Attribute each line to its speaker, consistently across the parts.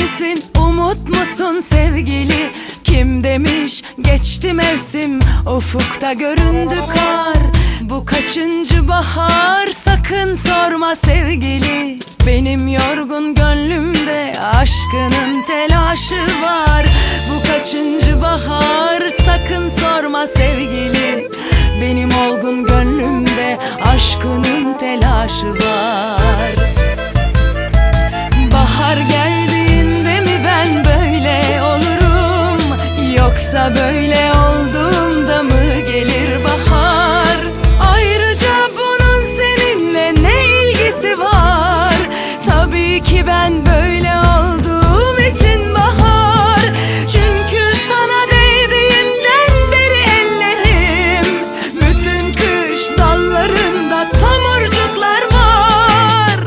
Speaker 1: misin, umut musun sevgili? Kim demiş geçti mevsim, ufukta göründü kar. Bu kaçıncı bahar, sakın sorma sevgili. Benim yorgun gönlümde aşkının telaşı var. Bu kaçıncı bahar, sakın sorma sevgili. Benim olgun gönlümde aşkının telaşı var. Bahar geldiğinde mi ben böyle olurum, yoksa böyle olduğumda mı gelir bahar? Ayrıca bunun seninle ne ilgisi var? Tabii ki ben böyle olduğum için bahar. Çünkü sana değdiğinden beri ellerim, bütün kış dallarında tomurcuklar var.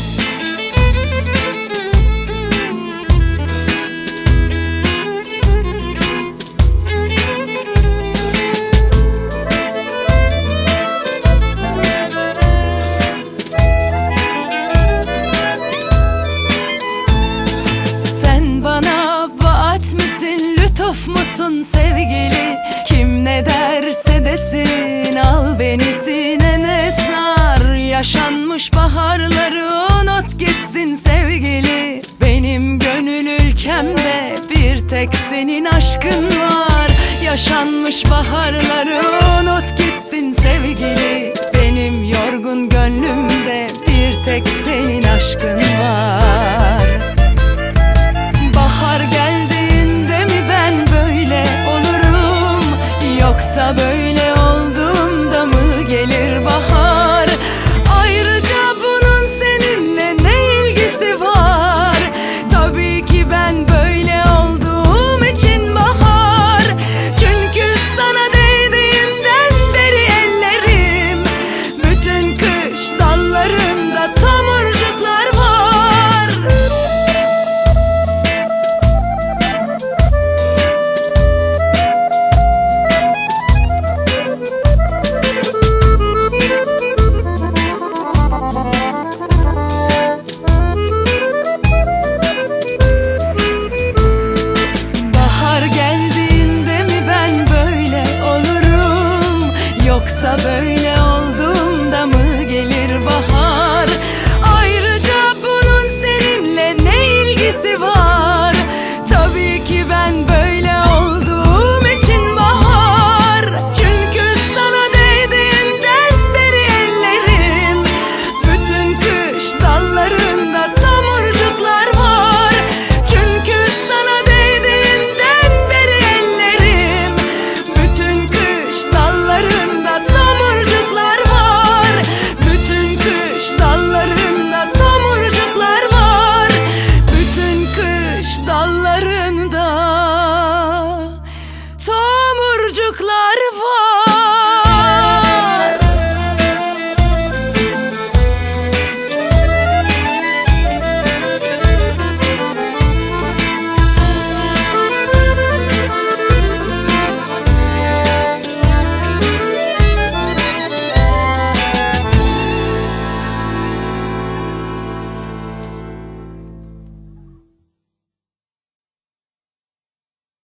Speaker 1: Sen bana vaat misin, lütuf musun sevgili? Kim ne derse desin, al beni sinene sar. Yaşanmış baharları unut gitsin sevgili. Benim gönül ülkemde bir tek senin aşkın var. Yaşanmış baharları unut gitsin sevgili. Benim yorgun gönlümde bir tek senin aşkın var.